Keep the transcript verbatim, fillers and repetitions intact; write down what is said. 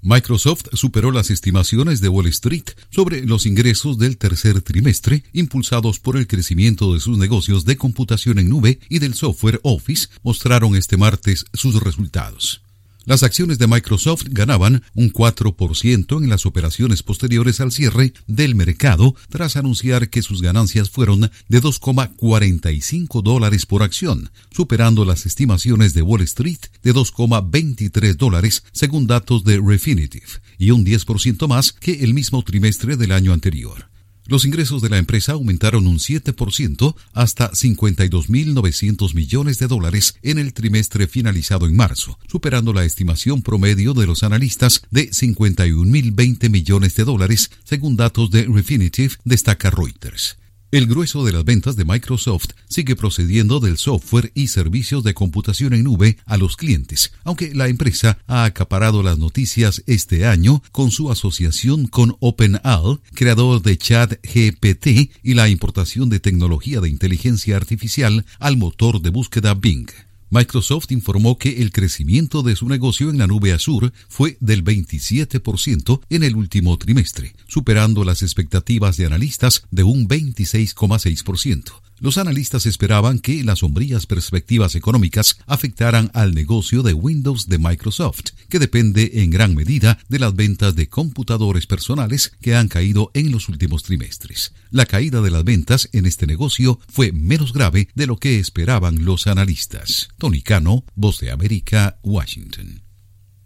Microsoft superó las estimaciones de Wall Street sobre los ingresos del tercer trimestre, impulsados por el crecimiento de sus negocios de computación en nube y del software Office, mostraron este martes sus resultados. Las acciones de Microsoft ganaban un cuatro por ciento en las operaciones posteriores al cierre del mercado, tras anunciar que sus ganancias fueron de dos coma cuarenta y cinco dólares por acción, superando las estimaciones de Wall Street de dos coma veintitrés dólares, según datos de Refinitiv, y un diez por ciento más que el mismo trimestre del año anterior. Los ingresos de la empresa aumentaron un siete por ciento hasta cincuenta y dos mil novecientos millones de dólares en el trimestre finalizado en marzo, superando la estimación promedio de los analistas de cincuenta y un mil veinte millones de dólares, según datos de Refinitiv, destaca Reuters. El grueso de las ventas de Microsoft sigue procediendo del software y servicios de computación en nube a los clientes, aunque la empresa ha acaparado las noticias este año con su asociación con OpenAI, creador de ChatGPT, y la importación de tecnología de inteligencia artificial al motor de búsqueda Bing. Microsoft informó que el crecimiento de su negocio en la nube Azure fue del veintisiete por ciento en el último trimestre, superando las expectativas de analistas de un veintiséis coma seis por ciento. Los analistas esperaban que las sombrías perspectivas económicas afectaran al negocio de Windows de Microsoft, que depende en gran medida de las ventas de computadores personales que han caído en los últimos trimestres. La caída de las ventas en este negocio fue menos grave de lo que esperaban los analistas. Tony Cano, Voz de América, Washington.